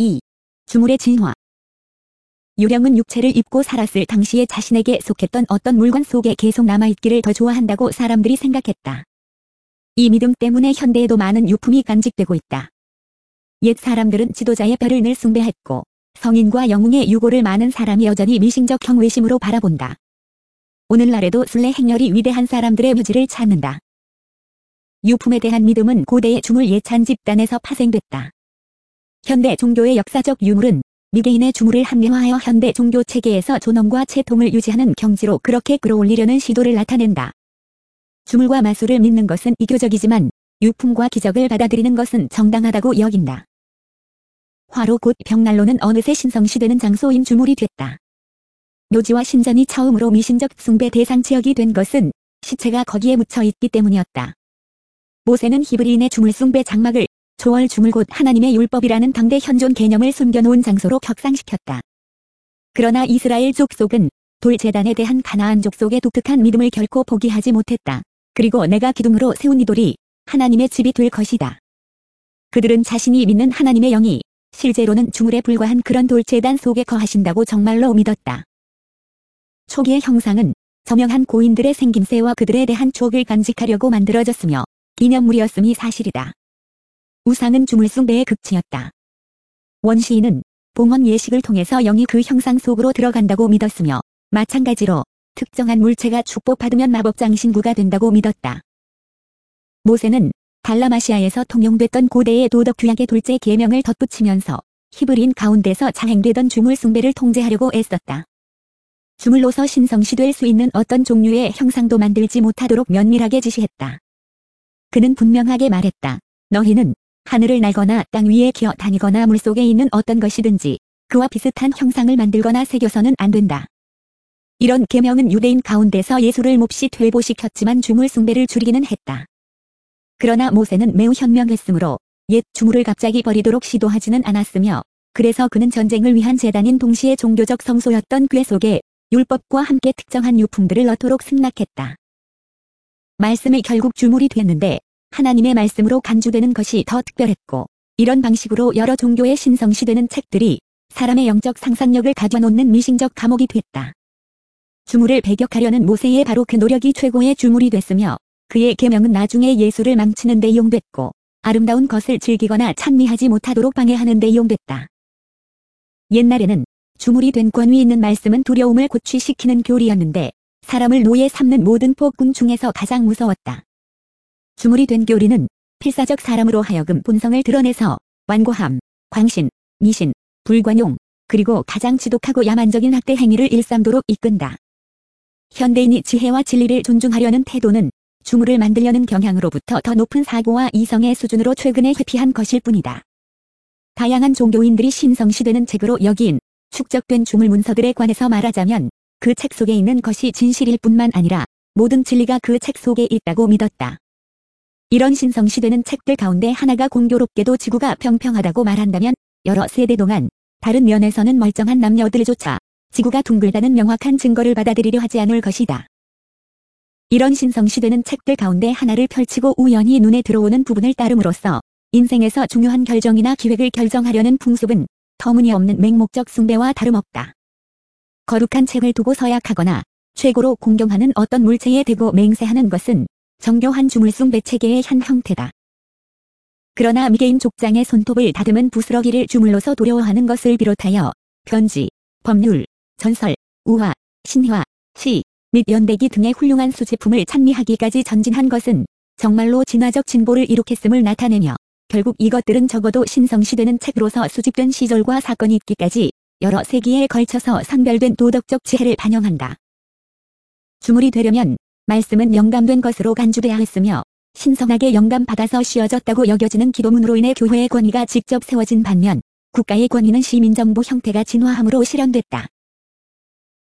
2. 주물의 진화. 유령은 육체를 입고 살았을 당시에 자신에게 속했던 어떤 물건 속에 계속 남아있기를 더 좋아한다고 사람들이 생각했다. 이 믿음 때문에 현대에도 많은 유품이 간직되고 있다. 옛 사람들은 지도자의 별을 늘 숭배했고 성인과 영웅의 유고를 많은 사람이 여전히 미신적 경외심으로 바라본다. 오늘날에도 순례 행렬이 위대한 사람들의 묘지를 찾는다. 유품에 대한 믿음은 고대의 주물 예찬 집단에서 파생됐다. 현대 종교의 역사적 유물은 미개인의 주물을 합리화하여 현대 종교 체계에서 존엄과 채통을 유지하는 경지로 그렇게 끌어올리려는 시도를 나타낸다. 주물과 마술을 믿는 것은 이교적이지만 유품과 기적을 받아들이는 것은 정당하다고 여긴다. 화로 곧 벽난로는 어느새 신성시되는 장소인 주물이 됐다. 묘지와 신전이 처음으로 미신적 숭배 대상 지역이 된 것은 시체가 거기에 묻혀있기 때문이었다. 모세는 히브리인의 주물 숭배 장막을 초월 주물 곧 하나님의 율법이라는 당대 현존 개념을 숨겨놓은 장소로 격상시켰다. 그러나 이스라엘 족속은 돌제단에 대한 가나안 족속의 독특한 믿음을 결코 포기하지 못했다. 그리고 내가 기둥으로 세운 이 돌이 하나님의 집이 될 것이다. 그들은 자신이 믿는 하나님의 영이 실제로는 주물에 불과한 그런 돌제단 속에 거하신다고 정말로 믿었다. 초기의 형상은 저명한 고인들의 생김새와 그들에 대한 추억을 간직하려고 만들어졌으며 기념물이었음이 사실이다. 우상은 주물 숭배의 극치였다. 원시인은 봉헌 예식을 통해서 영이 그 형상 속으로 들어간다고 믿었으며 마찬가지로 특정한 물체가 축복받으면 마법장 신구가 된다고 믿었다. 모세는 달라마시아에서 통용됐던 고대의 도덕 규약의 둘째 계명을 덧붙이면서 히브리인 가운데서 자행되던 주물 숭배를 통제하려고 애썼다. 주물로서 신성시될 수 있는 어떤 종류의 형상도 만들지 못하도록 면밀하게 지시했다. 그는 분명하게 말했다. 너희는 하늘을 날거나 땅 위에 기어 다니거나 물속에 있는 어떤 것이든지 그와 비슷한 형상을 만들거나 새겨서는 안 된다. 이런 계명은 유대인 가운데서 예수를 몹시 퇴보시켰지만 주물 숭배를 줄이기는 했다. 그러나 모세는 매우 현명했으므로 옛 주물을 갑자기 버리도록 시도하지는 않았으며 그래서 그는 전쟁을 위한 제단인 동시에 종교적 성소였던 궤 속에 율법과 함께 특정한 유품들을 넣도록 승낙했다. 말씀이 결국 주물이 됐는데 하나님의 말씀으로 간주되는 것이 더 특별했고 이런 방식으로 여러 종교의 신성시되는 책들이 사람의 영적 상상력을 가둬놓는 미신적 감옥이 됐다. 주물을 배격하려는 모세의 바로 그 노력이 최고의 주물이 됐으며 그의 계명은 나중에 예수를 망치는 데 이용됐고 아름다운 것을 즐기거나 찬미하지 못하도록 방해하는 데 이용됐다. 옛날에는 주물이 된 권위 있는 말씀은 두려움을 고취시키는 교리였는데 사람을 노예 삼는 모든 폭군 중에서 가장 무서웠다. 주물이 된 교리는 필사적 사람으로 하여금 본성을 드러내서 완고함, 광신, 미신, 불관용, 그리고 가장 지독하고 야만적인 학대 행위를 일삼도록 이끈다. 현대인이 지혜와 진리를 존중하려는 태도는 주물을 만들려는 경향으로부터 더 높은 사고와 이성의 수준으로 최근에 회피한 것일 뿐이다. 다양한 종교인들이 신성시되는 책으로 여긴 축적된 주물 문서들에 관해서 말하자면 그 책 속에 있는 것이 진실일 뿐만 아니라 모든 진리가 그 책 속에 있다고 믿었다. 이런 신성시되는 책들 가운데 하나가 공교롭게도 지구가 평평하다고 말한다면 여러 세대 동안 다른 면에서는 멀쩡한 남녀들조차 지구가 둥글다는 명확한 증거를 받아들이려 하지 않을 것이다. 이런 신성시되는 책들 가운데 하나를 펼치고 우연히 눈에 들어오는 부분을 따름으로써 인생에서 중요한 결정이나 기획을 결정하려는 풍습은 터무니없는 맹목적 숭배와 다름없다. 거룩한 책을 두고 서약하거나 최고로 공경하는 어떤 물체에 대고 맹세하는 것은 정교한 주물 숭배 체계의 한 형태다. 그러나 미개인 족장의 손톱을 다듬은 부스러기를 주물로서 두려워하는 것을 비롯하여 편지, 법률, 전설, 우화, 신화, 시, 및 연대기 등의 훌륭한 수제품을 찬미하기까지 전진한 것은 정말로 진화적 진보를 이룩했음을 나타내며 결국 이것들은 적어도 신성시되는 책으로서 수집된 시절과 사건이 있기까지 여러 세기에 걸쳐서 선별된 도덕적 지혜를 반영한다. 주물이 되려면 말씀은 영감된 것으로 간주돼야 했으며 신성하게 영감받아서 씌워졌다고 여겨지는 기도문으로 인해 교회의 권위가 직접 세워진 반면 국가의 권위는 시민정부 형태가 진화함으로 실현됐다.